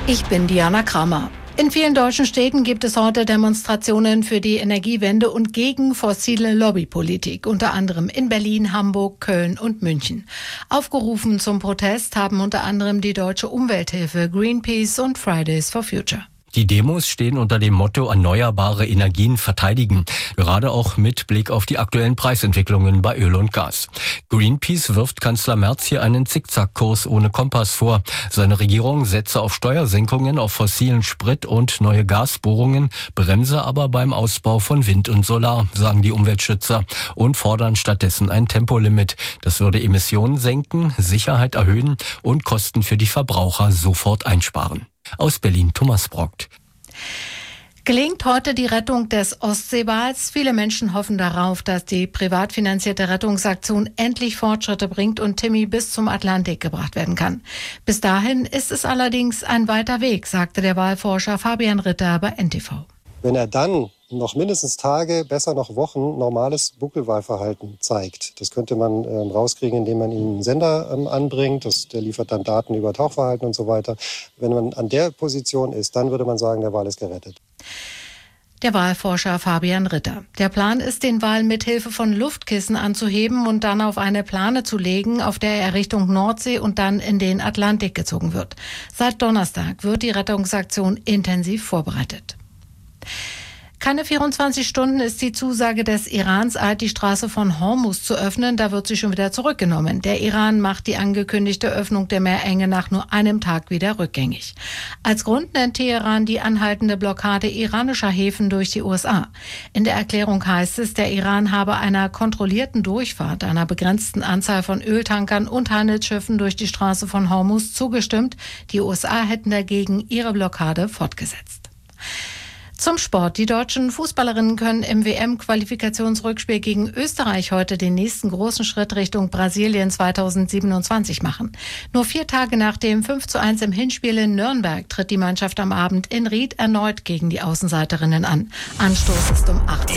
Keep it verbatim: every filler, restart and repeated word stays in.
Ich bin Diana Kramer. In vielen deutschen Städten gibt es heute Demonstrationen für die Energiewende und gegen fossile Lobbypolitik, unter anderem in Berlin, Hamburg, Köln und München. Aufgerufen zum Protest haben unter anderem die Deutsche Umwelthilfe, Greenpeace und Fridays for Future. Die Demos stehen unter dem Motto erneuerbare Energien verteidigen, gerade auch mit Blick auf die aktuellen Preisentwicklungen bei Öl und Gas. Greenpeace wirft Kanzler Merz hier einen Zickzackkurs ohne Kompass vor. Seine Regierung setze auf Steuersenkungen auf fossilen Sprit und neue Gasbohrungen, bremse aber beim Ausbau von Wind und Solar, sagen die Umweltschützer, und fordern stattdessen ein Tempolimit. Das würde Emissionen senken, Sicherheit erhöhen und Kosten für die Verbraucher sofort einsparen. Aus Berlin Thomas Brockt. Gelingt heute die Rettung des Ostseewals? Viele Menschen hoffen darauf, dass die privat finanzierte Rettungsaktion endlich Fortschritte bringt und Timmy bis zum Atlantik gebracht werden kann. Bis dahin ist es allerdings ein weiter Weg, sagte der Walforscher Fabian Ritter bei N T V. Wenn er dann noch mindestens Tage, besser noch Wochen normales Buckelwalverhalten zeigt. Das könnte man ähm, rauskriegen, indem man ihm einen Sender ähm, anbringt. Das, der liefert dann Daten über Tauchverhalten und so weiter. Wenn man an der Position ist, dann würde man sagen, der Wal ist gerettet. Der Walforscher Fabian Ritter. Der Plan ist, den Wal mit Hilfe von Luftkissen anzuheben und dann auf eine Plane zu legen, auf der er Richtung Nordsee und dann in den Atlantik gezogen wird. Seit Donnerstag wird die Rettungsaktion intensiv vorbereitet. Keine vierundzwanzig Stunden ist die Zusage des Irans alt, die Straße von Hormuz zu öffnen. Da wird sie schon wieder zurückgenommen. Der Iran macht die angekündigte Öffnung der Meerenge nach nur einem Tag wieder rückgängig. Als Grund nennt Teheran die anhaltende Blockade iranischer Häfen durch die U S A. In der Erklärung heißt es, der Iran habe einer kontrollierten Durchfahrt einer begrenzten Anzahl von Öltankern und Handelsschiffen durch die Straße von Hormuz zugestimmt. Die U S A hätten dagegen ihre Blockade fortgesetzt. Zum Sport. Die deutschen Fußballerinnen können im W M-Qualifikationsrückspiel gegen Österreich heute den nächsten großen Schritt Richtung Brasilien zweitausendsiebenundzwanzig machen. Nur vier Tage nach dem fünf zu eins im Hinspiel in Nürnberg tritt die Mannschaft am Abend in Ried erneut gegen die Außenseiterinnen an. Anstoß ist um acht Uhr.